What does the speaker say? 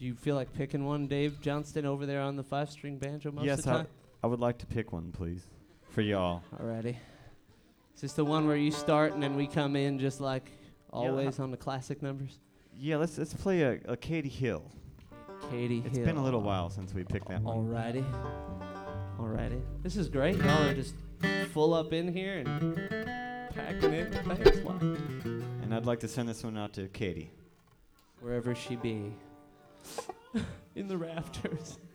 Do you feel like picking one, Dave Johnston, over there on the 5-string banjo most of Yes, the time? I would like to pick one, please, for y'all. Alrighty. Is this the one where you start and then we come in just like always on the classic numbers? Yeah, let's play a Katie Hill. Katie Hill. It's been a little while since we picked that one. Alrighty. This is great. Y'all are just full up in here and packing it. Thanks, wow. And I'd like to send this one out to Katie. Wherever she be. In the rafters.